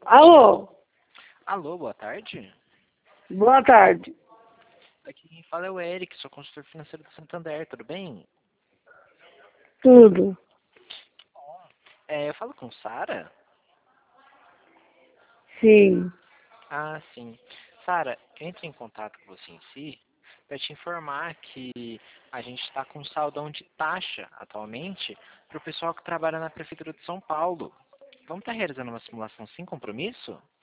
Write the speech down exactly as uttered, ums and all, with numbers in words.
Alô, Alô, boa tarde. boa tarde. Aqui quem fala é o Eric, sou consultor financeiro do Santander, tudo bem? Tudo? É, eu falo com Sara? Sim. Ah, sim. Sara, eu entrei em contato com você em si para te informar que a gente está com saldão de taxa atualmente para o pessoal que trabalha na Prefeitura de São Paulo. Vamos estar realizando uma simulação sem compromisso?